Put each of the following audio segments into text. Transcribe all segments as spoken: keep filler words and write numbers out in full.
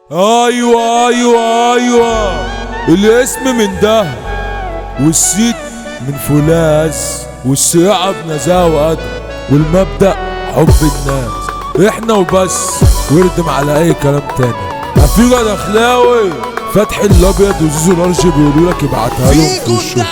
ايوه ايوه ايوه الاسم من دهب والسيك من فولاذ والسياعة بنزاهة وقدر والمبدأ حب الناس احنا وبس واردم على اي كلام تاني. عفيفة دخلاوي فتحي الابيض وزيزو الارش بيقولوا لك ابعتها لهم في الشغل.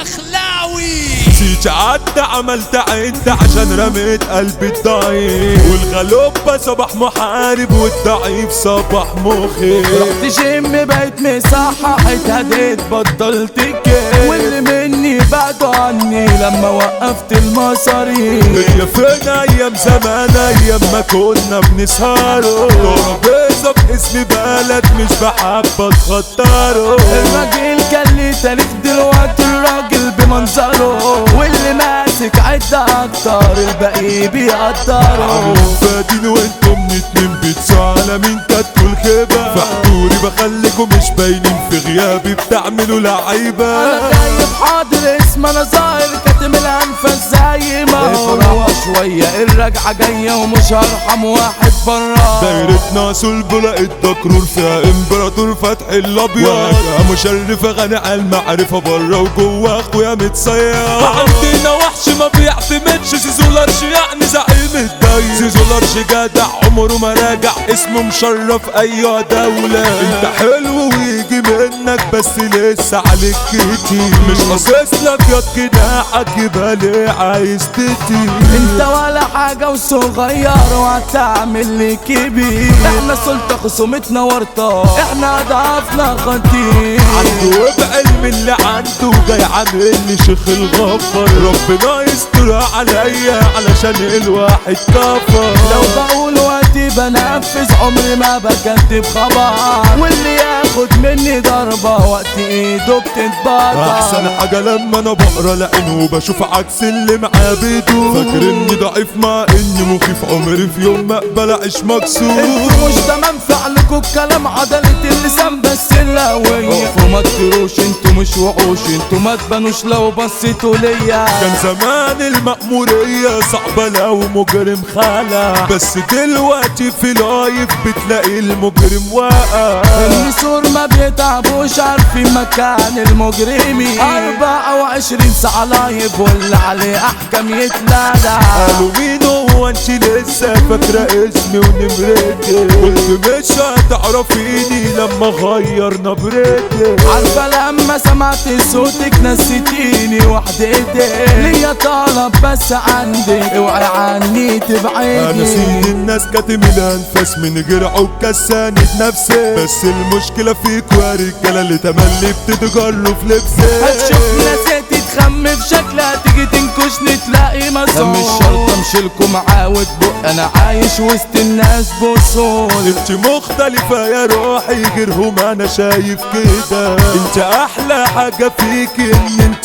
سيج عدى عملت عد عشان رميت قلبي الضعيف والغلوبة صباح محارب والضعيف صباح مخيف. رحت جيم بقيت مصحح اتهديت بطلت الكيف واللي مني بعدوا عني لما وقفت المصاريف. هي فين ايام زمان ايام ما كنا بنسهروا ترابيزة باسم بلد مش بحب اتخطره. الراجل كان لي تاريخ دلوقتي الراجل بمنظره واللي ماسك عدة اكتر الباقي بيقدروا. فادين وانتم من اتنين بيتسوا على مين كاتبوا الخيبة فحضوري بخليكم مش باينين في غيابي بتعملوا لعيبة. انا جايب حاضر اسم انا ظاهر كاتم الانفاس زي ما هو شوية الرجعة جاية ومش هرحم واحد برا. دايرتنا صلب لقيت دكرور فيها امبراطور فتحي الابيض واجهة مشرفة غني على المعرفة برا وجوه اخويا متصير. عندنا وحش ما بيعتمدش زيزو الارش يعني زعيم الداير. زيزو الارش جدع عمره ما راجع اسمه مشرف ايوه دولة. انت حلو ويجي منك بس لسه عليك كتير مش قاصص لك ياض جناحك يبقى ليه عايز تطير. انت ولا حاجة وصغير وهتعمل لي كبير. احنا سلطة خصومتنا ورطة احنا ضعفنا خطير. عنده بعلم اللي عنده جاي عامل لي شيخ الغفر. ربنا يستر عليا علشان الواحد كفر. لو بقول وقتي بنفذ عمري ما بكتب خبر واللي ياخد مني ضربة وقت ايده بتتبطر. احسن حاجة لما انا بقرا لعينه وبشوف عكس اللي معاه بيده. فاكر اني ضعيف مع اني مخيف عمري في يوم ما اقبل اعيش مكسور. انتوا مش تمام فعلكوا الكلام عضلة اللسان بس الهوية. اقفوا ما تطيروش انتوا مش وحوش انتوا ما تبانوش لو بصيتوا ليا. كان زمان المأمورية صعبة لو مجرم خلع بس دلوقتي في لايف بتلاقي المجرم واقع. النسور ما بيتعبوش عارفين مكان المجرمين. أربعة وعشرين ساعة لايف واللي عليه أحكام يتلدع. قالوا مين هو انت لسه فاكرة اسمي ونمرتي قلت مش هتعرفيني لما غير نبرتي. عارفة لما سمعت صوتك نسيتيني وحدتي. ليا طلب بس عندك اوعي عني تبعدي. انا سيد الناس كاتم الانفاس من غير عكاز ساند نفسي بس المشكلة فيكوا يا رجالة اللي تملي بتتجروا في لبسي. هتشوف ناسيتي تخم في شكلها تيجي تنكشني تلاقي مسؤول. مش شرط امشيلكوا معاه وتبق انا عايش وسط الناس بصول. انت مختلفة يا روحي غيرهم انا شايف كده. انت احلى حاجة فيكي ان انت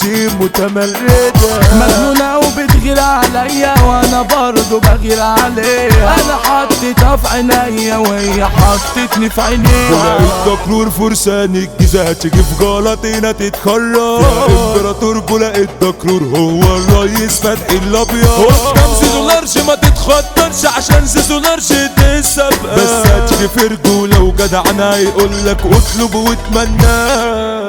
متمردة مجنونة وبتغير عليا وانا برضو بغير عليها. انا حطيتها في عينيا وهي حطتني في عينيها. بلاقيت دكرور فرسان الجيزة هتيجي في غلطينا تتكرر. يا امبراطور بلاقيت دكرور هو الرئيس فتحي الابيض. قدام زيزو الارش ما تتخطرش عشان زيزو الارش تسبق بس هتيجي في رجولة وجدعنا يقولك اطلب واتمنى.